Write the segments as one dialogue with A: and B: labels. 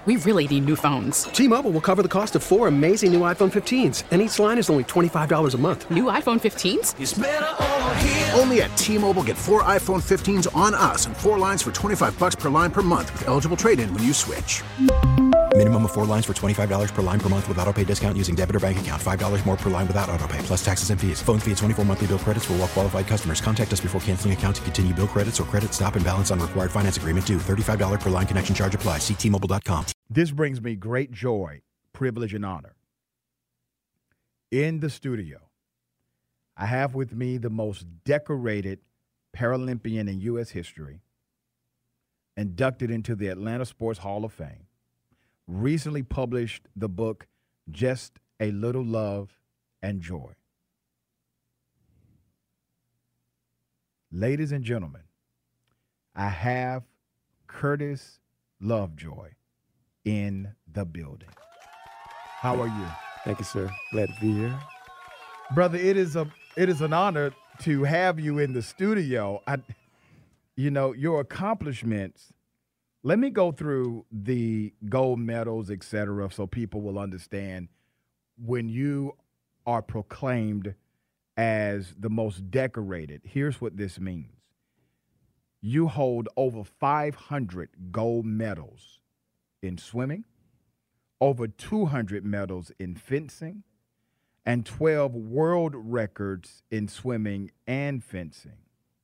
A: We really need new phones.
B: T-Mobile will cover the cost of 4 amazing new iPhone 15s, and each line is only $25 a month.
A: New iPhone 15s?
C: It's better over here.
D: Only at T-Mobile, get 4 iPhone 15s on us and 4 lines for $25 per line per month with eligible trade-in when you switch.
E: Minimum of 4 lines for $25 per line per month with autopay discount using debit or bank account. $5 more per line without autopay, plus taxes and fees. Phone fee at 24 monthly bill credits for well-qualified customers. Contact us before canceling account to continue bill credits or credit stop and balance on required finance agreement due. $35 per line connection charge applies. See T-Mobile.com.
F: This brings me great joy, privilege, and honor. In the studio, I have with me the most decorated Paralympian in U.S. history, inducted into the Atlanta Sports Hall of Fame, recently published the book, Just a Little Love and Joy. Ladies and gentlemen, I have Curtis Lovejoy in the building. How are you?
G: Thank you, sir. Glad to be here.
F: Brother, it is an honor to have you in the studio. Your accomplishments. Let me go through the gold medals, et cetera, so people will understand when you are proclaimed as the most decorated. Here's what this means. You hold over 500 gold medals in swimming, over 200 medals in fencing, and 12 world records in swimming and fencing.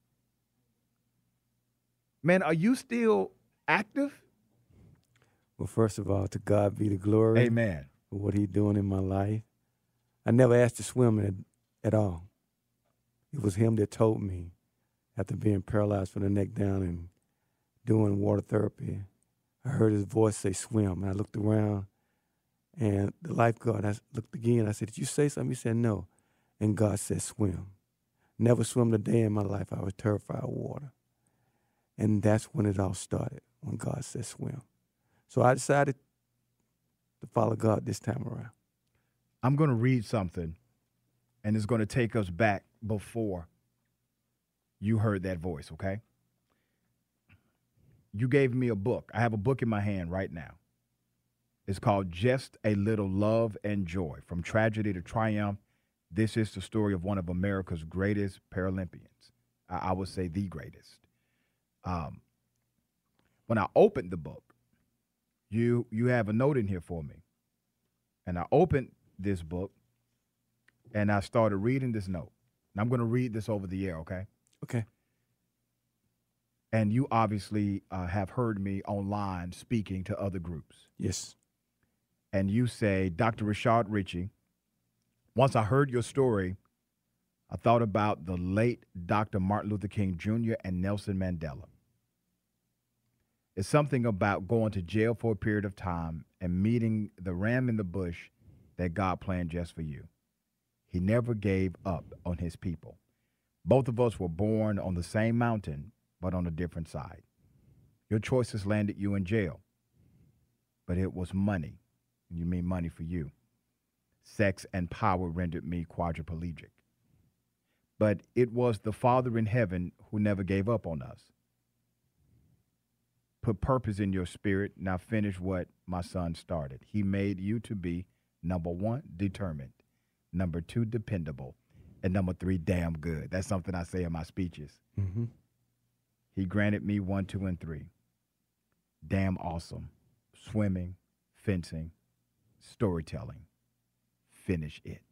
F: Man, are you still active?
G: Well, first of all, to God be the glory.
F: Amen.
G: For what he's doing in my life. I never asked to swim at all. It was him that told me, after being paralyzed from the neck down and doing water therapy, I heard his voice say, swim. And I looked around, and the lifeguard, I looked again. I said, did you say something? He said, no. And God said, swim. Never swum a day in my life. I was terrified of water. And that's when it all started, when God said swim. So I decided to follow God this time around.
F: I'm going to read something, and it's going to take us back before you heard that voice, okay? You gave me a book. I have a book in my hand right now. It's called Just a Little Love and Joy, From Tragedy to Triumph. This is the story of one of America's greatest Paralympians. I would say the greatest. When I opened the book, you have a note in here for me. And I opened this book, and I started reading this note. And I'm going to read this over the air, okay?
G: Okay.
F: And you obviously have heard me online speaking to other groups.
G: Yes.
F: And you say, Dr. Rashad Richey, once I heard your story, I thought about the late Dr. Martin Luther King Jr. and Nelson Mandela. It's something about going to jail for a period of time and meeting the ram in the bush that God planned just for you. He never gave up on his people. Both of us were born on the same mountain, but on a different side. Your choices landed you in jail, but it was money, and you mean money for you. Sex and power rendered me quadriplegic. But it was the Father in heaven who never gave up on us. Put purpose in your spirit. Now finish what my son started. He made you to be, number 1, determined. Number 2, dependable. And number 3, damn good. That's something I say in my speeches.
G: Mm-hmm.
F: He granted me 1, 2, and 3. Damn awesome. Swimming, fencing, storytelling. Finish it.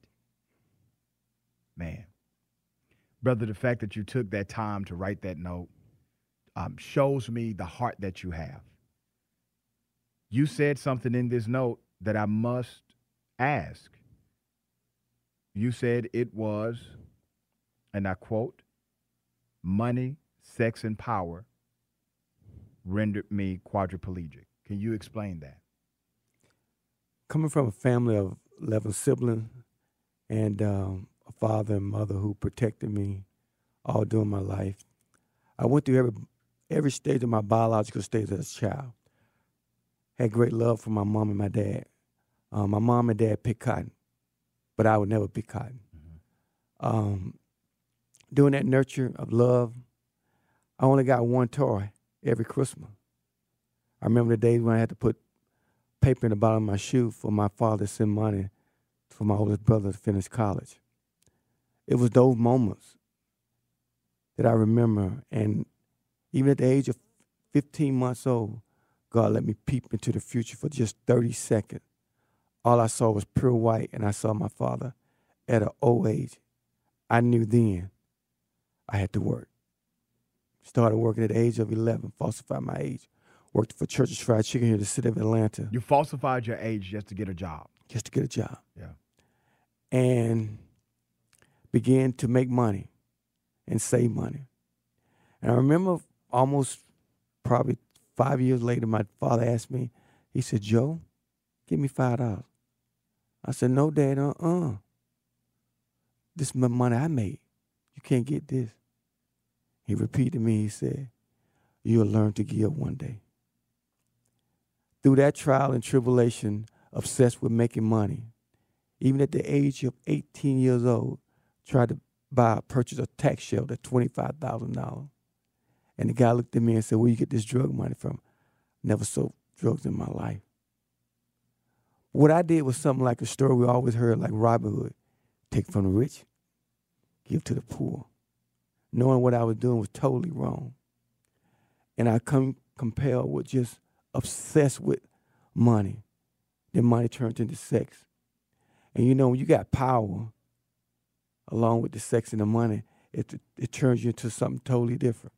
F: Man. Brother, the fact that you took that time to write that note shows me the heart that you have. You said something in this note that I must ask. You said it was, and I quote, money, sex, and power rendered me quadriplegic. Can you explain that?
G: Coming from a family of 11 siblings and a father and mother who protected me all during my life, I went through every stage of my biological stage as a child. Had great love for my mom and my dad. My mom and dad picked cotton, but I would never pick cotton. Mm-hmm. Doing that nurture of love, I only got one toy every Christmas. I remember the days when I had to put paper in the bottom of my shoe for my father to send money for my oldest brother to finish college. It was those moments that I remember. And even at the age of 15 months old, God let me peep into the future for just 30 seconds. All I saw was pure white, and I saw my father at an old age. I knew then I had to work. Started working at the age of 11, falsified my age. Worked for Church's Fried Chicken here in the city of Atlanta.
F: You falsified your age just to get a job.
G: Just to get a job.
F: Yeah.
G: And began to make money and save money. And I remember almost probably 5 years later, my father asked me, he said, Joe, give me $5. I said, no, Dad, This is my money I made. You can't get this. He repeated to me, he said, you'll learn to give one day. Through that trial and tribulation, obsessed with making money, even at the age of 18 years old, tried to purchase a tax shelter at $25,000. And the guy looked at me and said, where you get this drug money from? Never sold drugs in my life. What I did was something like a story we always heard, like Robin Hood. Take from the rich, give to the poor. Knowing what I was doing was totally wrong. And I compelled with just obsessed with money. Then money turned into sex. And you know, when you got power, along with the sex and the money, it turns you into something totally different.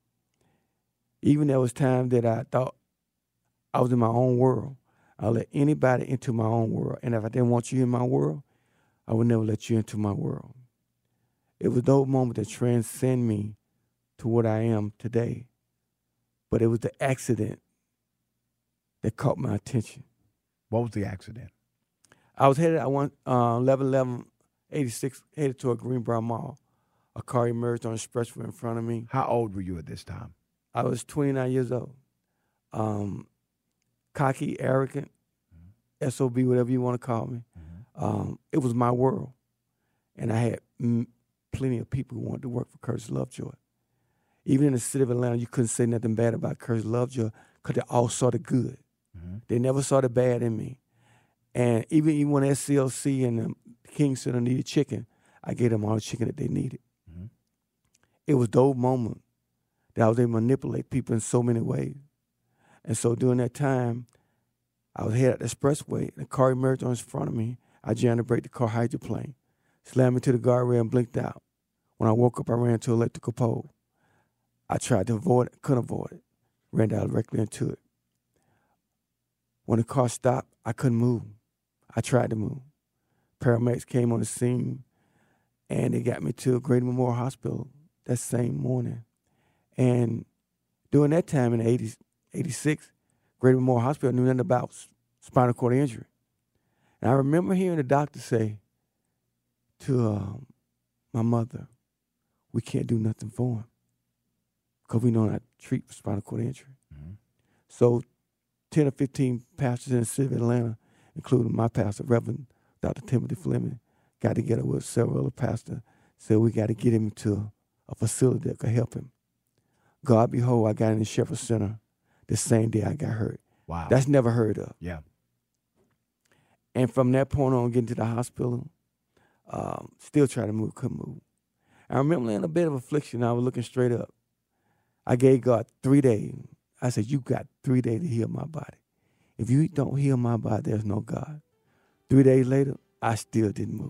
G: Even there was times that I thought I was in my own world. I'll let anybody into my own world. And if I didn't want you in my world, I would never let you into my world. It was those moments that transcend me to what I am today. But it was the accident that caught my attention.
F: What was the accident?
G: I was headed, 11/11/86, headed to a Greenbrier Mall. A car emerged on the expressway in front of me.
F: How old were you at this time?
G: I was 29 years old. Cocky, arrogant, SOB, whatever you want to call me. It was my world. And I had plenty of people who wanted to work for Curtis Lovejoy. Even in the city of Atlanta, you couldn't say nothing bad about Curtis Lovejoy because they all saw the good. They never saw the bad in me. And even when SCLC and the King Center needed chicken, I gave them all the chicken that they needed. It was those moments that I was able to manipulate people in so many ways. And so during that time, I was headed at the expressway, and the car emerged on in front of me. I jammed the brake, the car hydroplaned, slammed into the guardrail and blinked out. When I woke up, I ran to an electrical pole. I tried to avoid it, couldn't avoid it, ran directly into it. When the car stopped, I couldn't move. I tried to move. Paramedics came on the scene, and they got me to Grady Memorial Hospital that same morning. And during that time in the 80s, 86, Grady Memorial Hospital knew nothing about spinal cord injury. And I remember hearing the doctor say to my mother, we can't do nothing for him because we know not to treat for spinal cord injury. So 10 or 15 pastors in the city of Atlanta, including my pastor, Reverend Dr. Timothy Fleming, got together with several other pastors, said we got to get him to a facility that could help him. God behold, I got in the Shepherd Center the same day I got hurt.
F: Wow.
G: That's never heard of.
F: Yeah.
G: And from that point on, getting to the hospital, still trying to move, couldn't move. I remember in a bit of affliction, I was looking straight up. I gave God 3 days. I said, you got 3 days to heal my body. If you don't heal my body, there's no God. 3 days later, I still didn't move.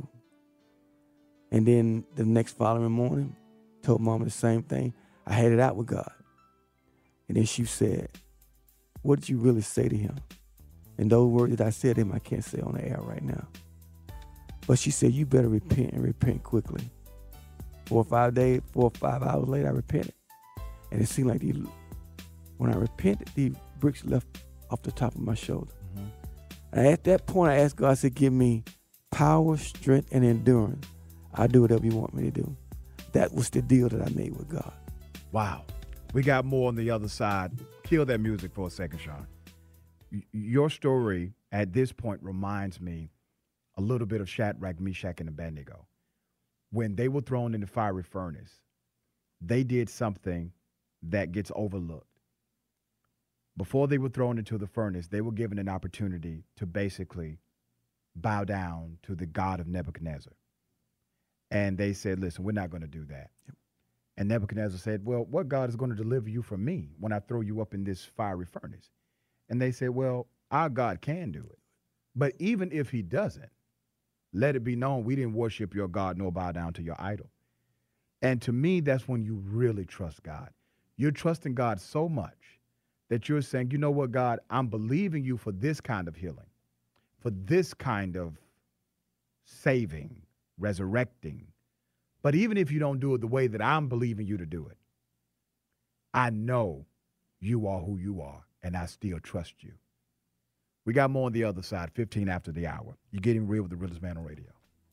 G: And then the next following morning, told Mama the same thing. I had it out with God. And then she said, what did you really say to him? And those words that I said to him, I can't say on the air right now. But she said, you better repent and repent quickly. 4 or 5 hours later, I repented. And it seemed like when I repented, the bricks left off the top of my shoulder. And at that point, I asked God, I said, give me power, strength, and endurance. I'll do whatever you want me to do. That was the deal that I made with God.
F: Wow. We got more on the other side. Kill that music for a second, Sean. Your story at this point reminds me a little bit of Shadrach, Meshach, and Abednego. When they were thrown in the fiery furnace, they did something that gets overlooked. before they were thrown into the furnace, they were given an opportunity to basically bow down to the God of Nebuchadnezzar. And they said, listen, we're not going to do that. Yep. And Nebuchadnezzar said, well, what God is going to deliver you from me when I throw you up in this fiery furnace? And they said, well, our God can do it. But even if he doesn't, let it be known we didn't worship your God nor bow down to your idol. And to me, that's when you really trust God. You're trusting God so much that you're saying, you know what, God, I'm believing you for this kind of healing, for this kind of saving, resurrecting. But even if you don't do it the way that I'm believing you to do it, I know you are who you are, and I still trust you. We got more on the other side, 15 after the hour. You're Getting Real with the Realest Man on Radio.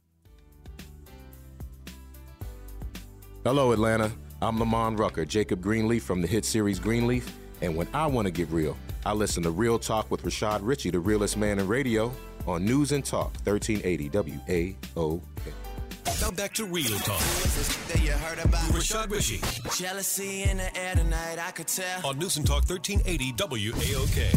C: Hello, Atlanta. I'm Lamont Rucker, Jacob Greenleaf from the hit series Greenleaf. And when I want to get real, I listen to Real Talk with Rashad Ritchie, the realest man in radio, on News and Talk, 1380 WAOK.
H: Now back to Real Talk. Rashad Ritchie.
I: Jealousy in the air tonight, I could tell.
H: On News and Talk, 1380 WAOK.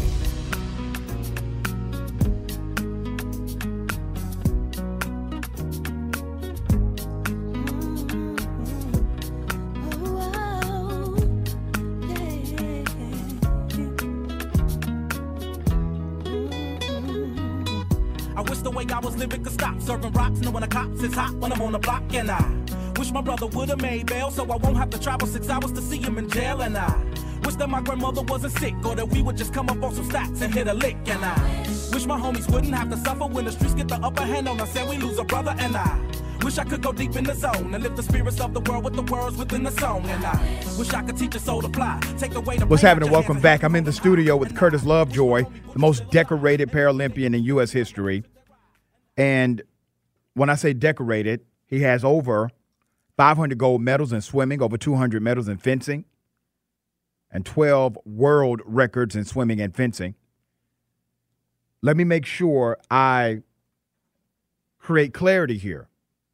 J: I was living could stop serving rocks, knowing the cops is hot when I'm on the block. And I wish my brother would have made bail so I won't have to travel 6 hours to see him in jail. And I wish that my grandmother wasn't sick or that we would just come up on some stats and hit a lick. And I wish my homies wouldn't have to suffer when the streets get the upper hand on us and we lose a brother. And I wish I could go deep in the zone and lift the spirits of the world with the words within the song. And I wish I could teach a soul to fly. Take away the
F: What's happening? Welcome back. I'm in the studio with Curtis Lovejoy, the most decorated Paralympian in U.S. history. And when I say decorated, he has over 500 gold medals in swimming, over 200 medals in fencing, and 12 world records in swimming and fencing. Let me make sure I create clarity here.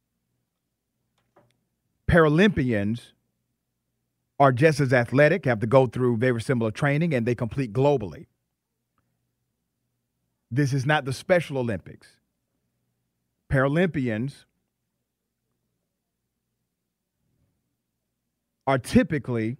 F: Paralympians are just as athletic, have to go through very similar training, and they compete globally. This is not the Special Olympics. Paralympians are typically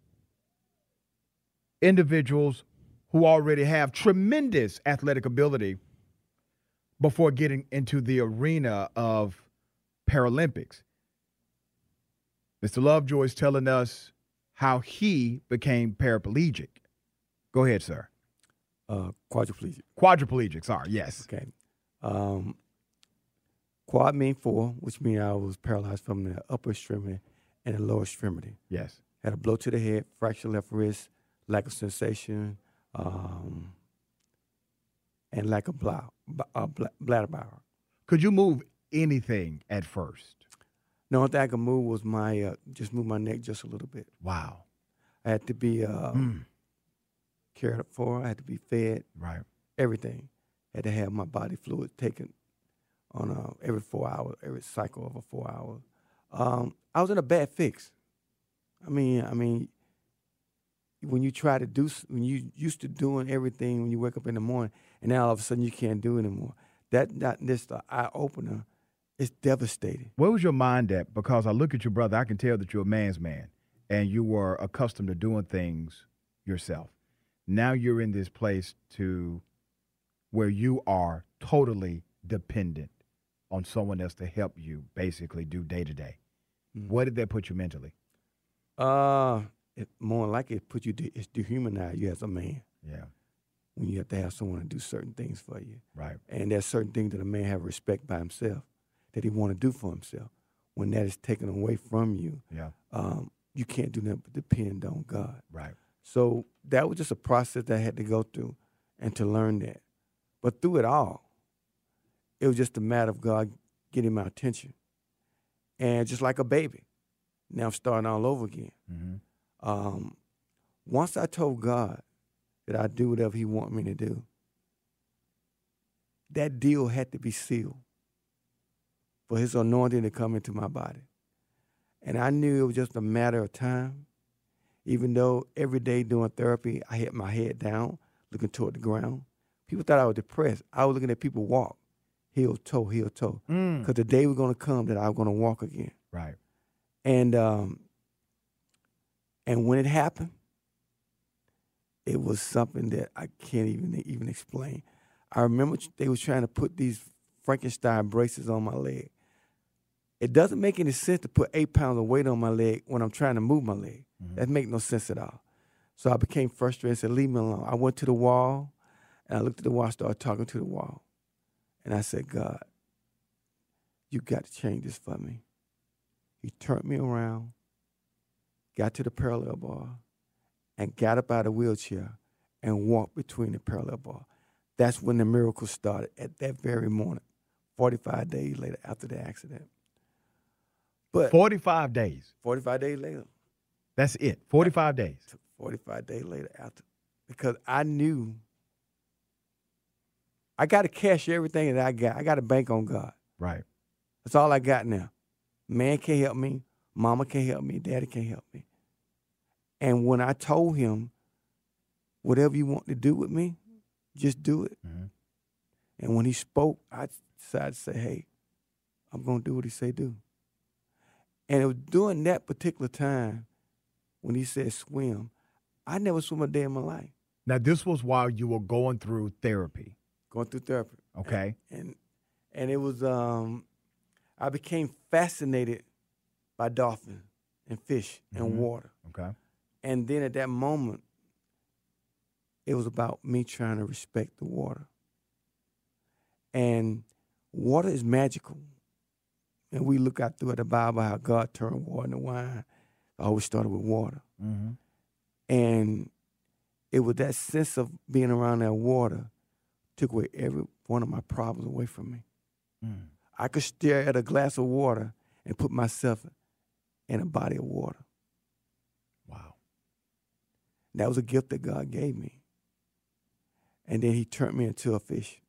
F: individuals who already have tremendous athletic ability before getting into the arena of Paralympics. Mr. Lovejoy is telling us how he became paraplegic. Go ahead, sir.
G: Quadriplegic.
F: Quadriplegic, sorry, yes.
G: Okay. Quad mean 4, which means I was paralyzed from the upper extremity and the lower extremity.
F: Yes.
G: Had a blow to the head, fractured left wrist, lack of sensation, and lack of bladder power.
F: Could you move anything at first?
G: The only thing I could move was my just move my neck just a little bit.
F: Wow.
G: I had to be cared for. I had to be fed.
F: Right.
G: Everything. Had to have my body fluid taken on every 4 hours, every cycle of a 4 hours. I was in a bad fix. I mean, when you try to do, when you used to doing everything when you wake up in the morning, and now all of a sudden you can't do it anymore. This the eye opener. It's devastating.
F: Where was your mind at? Because I look at your brother, I can tell that you're a man's man, and you were accustomed to doing things yourself. Now you're in this place where you are totally dependent on someone else to help you basically do day to day. Where did that put you mentally?
G: It more like it put you. It's dehumanize you as a man.
F: Yeah.
G: When you have to have someone to do certain things for you.
F: Right.
G: And there's certain things that a man have respect by himself that he want to do for himself. When that is taken away from you, you can't do nothing but depend on God.
F: Right.
G: So that was just a process that I had to go through and to learn that. But through it all, it was just a matter of God getting my attention. And just like a baby, now I'm starting all over again. Mm-hmm. Once I told God that I'd do whatever he wanted me to do, that deal had to be sealed for his anointing to come into my body. And I knew it was just a matter of time. Even though every day doing therapy, I had my head down, looking toward the ground. People thought I was depressed. I was looking at people walk, heel toe, heel toe. Because the day was going to come that I was going to walk again.
F: Right.
G: And when it happened, it was something that I can't even explain. I remember they was trying to put these Frankenstein braces on my leg. It doesn't make any sense to put 8 pounds of weight on my leg when I'm trying to move my leg. That makes no sense at all. So I became frustrated and said, leave me alone. I went to the wall, and I looked at the wall, started talking to the wall. And I said, God, you got to change this for me. He turned me around, got to the parallel bar, and got up out of the wheelchair and walked between the parallel bar. That's when the miracle started, at that very morning, 45 days later after the accident. But
F: 45 days.
G: 45 days later.
F: That's it. 45 days.
G: 45 days later after. Because I knew I got to cash everything that I got. I got to bank on God.
F: Right.
G: That's all I got now. Man can't help me. Mama can't help me. Daddy can't help me. And when I told him, whatever you want to do with me, just do it. And when he spoke, I decided to say, hey, I'm going to do what he say do. And it was during that particular time when he said swim, I never swum a day in my life.
F: Now, this was while you were going through therapy.
G: Going through therapy.
F: Okay.
G: And it was, I became fascinated by dolphins and fish and water.
F: Okay.
G: And then at that moment, it was about me trying to respect the water. And water is magical. And we look out through the Bible how God turned water into wine. I always started with water. And it was that sense of being around that water took away every one of my problems away from me. I could stare at a glass of water and put myself in a body of water.
F: Wow.
G: That was a gift that God gave me. And then he turned me into a fish.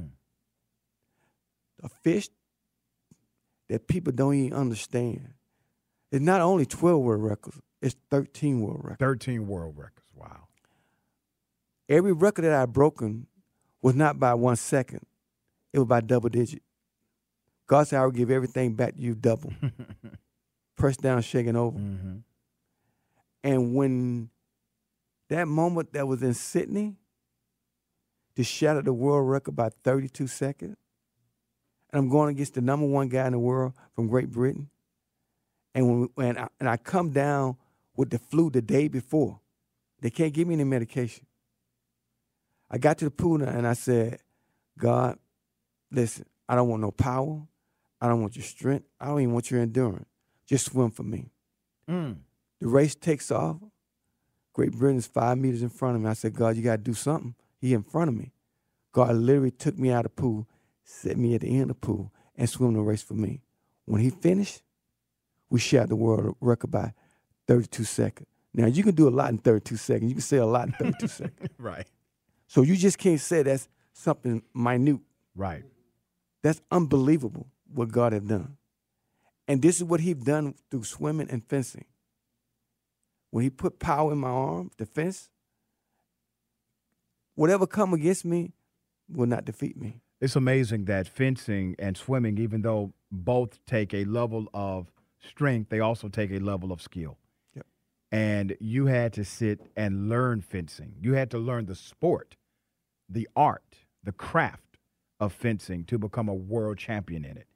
G: A fish that people don't even understand. It's not only 12 world records, it's 13 world records.
F: 13 world records, wow.
G: Every record that I've broken was not by 1 second. It was by double digit. God said, I will give everything back to you double. Pressed down, shaken over. And when that moment that was in Sydney to shatter the world record by 32 seconds, and I'm going against the number one guy in the world from Great Britain, and when I come down with the flu the day before, they can't give me any medication. I got to the pool and I said, God, listen, I don't want no power. I don't want your strength. I don't even want your endurance. Just swim for me. The race takes off. Great Britain's 5 meters in front of me. I said, God, you got to do something. He in front of me. God literally took me out of the pool, set me at the end of the pool, and swim the race for me. When he finished, we shattered the world record by 32 seconds. Now, you can do a lot in 32 seconds. You can say a lot in 32 seconds.
F: Right.
G: So you just can't say that's something minute.
F: Right.
G: That's unbelievable what God has done. And this is what he's done through swimming and fencing. When he put power in my arm, defense, whatever come against me will not defeat me.
F: It's amazing that fencing and swimming, even though both take a level of strength, they also take a level of skill.
G: Yep.
F: And you had to sit and learn fencing. You had to learn the sport, the art, the craft of fencing to become a world champion in it.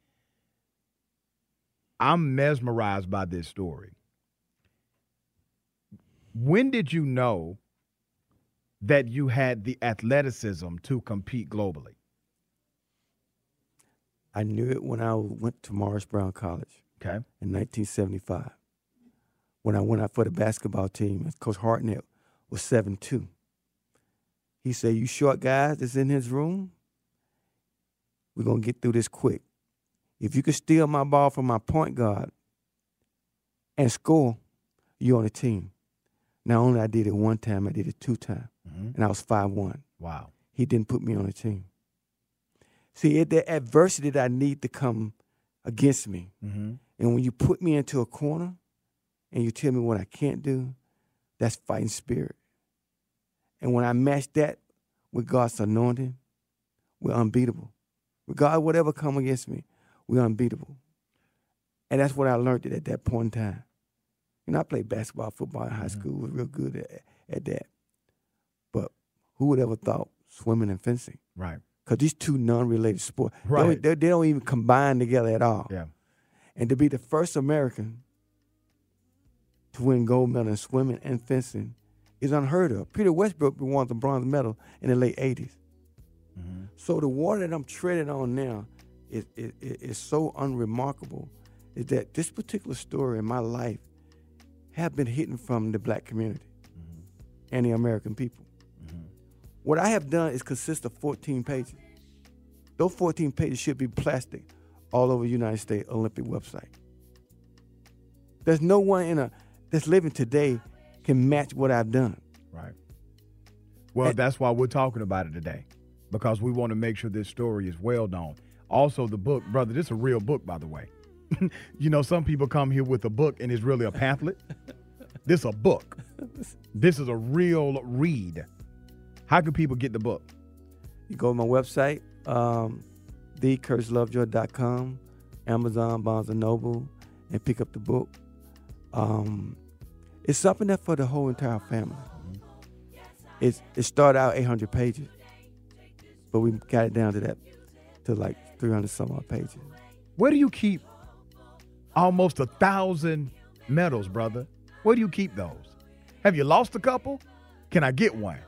F: I'm mesmerized by this story. When did you know that you had the athleticism to compete globally?
G: I knew it when I went to Morris Brown College.
F: Okay.
G: In 1975. When I went out for the basketball team, Coach Hartnett was 7'2". He said, you short guys that's in his room, we're going to get through this quick. If you can steal my ball from my point guard and score, you're on the team. Not only I did it one time, I did it 2 times. And I was 5'1".
F: Wow.
G: He didn't put me on the team. See, the adversity that I need to come against me. And when you put me into a corner and you tell me what I can't do, That's fighting spirit. And when I match that with God's anointing, we're unbeatable. Regardless of whatever come against me, we're unbeatable. And that's what I learned at that point in time. You know, I played basketball, football in high school, was real good at that. But who would ever thought swimming and fencing?
F: Right.
G: Because these two non-related sports,
F: right.
G: they don't even combine together at all.
F: Yeah.
G: And to be the first American to win gold medal in swimming and fencing is unheard of. Peter Westbrook won the bronze medal in the late 80s. Mm-hmm. So the water that I'm treading on now is so unremarkable, is that this particular story in my life have been hidden from the black community and the American people. What I have done is consist of 14 pages. Those 14 pages should be plastic all over the United States Olympic website. There's no one that's living today can match what I've done.
F: Right. Well, that's why we're talking about it today, because we want to make sure this story is well known. Also, the book, brother, this is a real book, by the way. You know, some people come here with a book and it's really a pamphlet. This is a book. This is a real read. How can people get the book?
G: You go to my website, thecurtislovejoy.com, Amazon, Barnes & Noble, and pick up the book. It's something that for the whole entire family. It started out 800 pages, but we got it down to like 300 some odd pages.
F: Where do you keep almost 1,000 medals, brother? Where do you keep those? Have you lost a couple? Can I get one?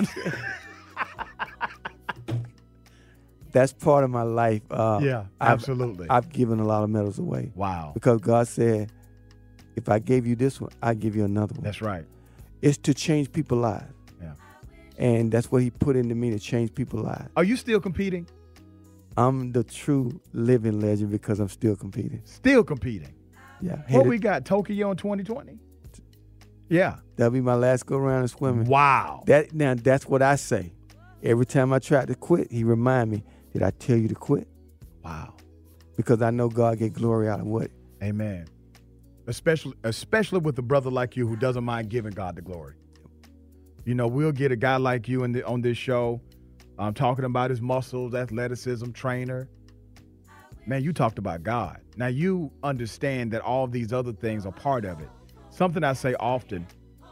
G: That's part of my life.
F: Yeah, absolutely.
G: I've given a lot of medals away.
F: Wow.
G: Because God said, if I gave you this one, I give you another one.
F: That's right.
G: It's to change people's lives.
F: Yeah.
G: And that's what he put into me, to change people's lives.
F: Are you still competing?
G: I'm the true living legend because I'm still competing.
F: Still competing?
G: Yeah.
F: What we got, Tokyo in 2020? Yeah.
G: That'll be my last go around in swimming.
F: Wow.
G: Now, that's what I say. Every time I try to quit, he remind me, did I tell you to quit?
F: Wow.
G: Because I know God get glory out of what?
F: Amen. Especially with a brother like you who doesn't mind giving God the glory. You know, we'll get a guy like you on this show talking about his muscles, athleticism, trainer. Man, you talked about God. Now, you understand that all these other things are part of it. Something I say often,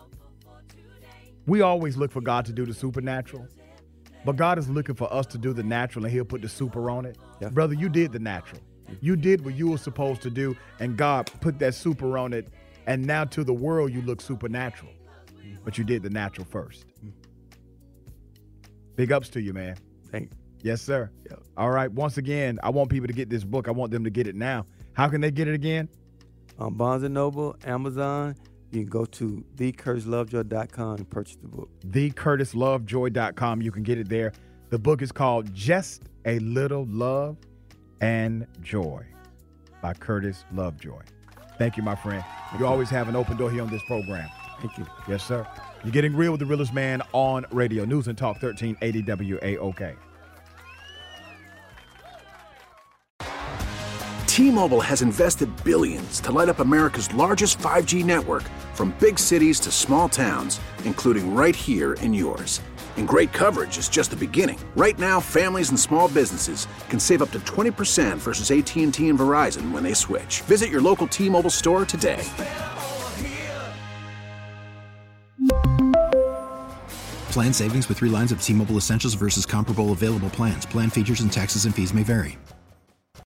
F: we always look for God to do the supernatural, but God is looking for us to do the natural, and he'll put the super on it. Yeah. Brother, you did the natural. You did what you were supposed to do, and God put that super on it, and now to the world you look supernatural, but you did the natural first. Big ups to you, man.
G: Thank you.
F: Yes, sir. Yep. All right. Once again, I want people to get this book. I want them to get it now. How can they get it again?
G: On Barnes & Noble, Amazon. You can go to thecurtislovejoy.com and purchase the book.
F: thecurtislovejoy.com. You can get it there. The book is called Just a Little Love and Joy by Curtis Lovejoy. Thank you, my friend. You always have an open door here on this program.
G: Thank you.
F: Yes, sir. You're getting real with the realest man on radio. News and Talk 1380 WAOK.
D: T-Mobile has invested billions to light up America's largest 5G network, from big cities to small towns, including right here in yours. And great coverage is just the beginning. Right now, families and small businesses can save up to 20% versus AT&T and Verizon when they switch. Visit your local T-Mobile store today.
E: Plan savings with 3 lines of T-Mobile Essentials versus comparable available plans. Plan features and taxes and fees may vary.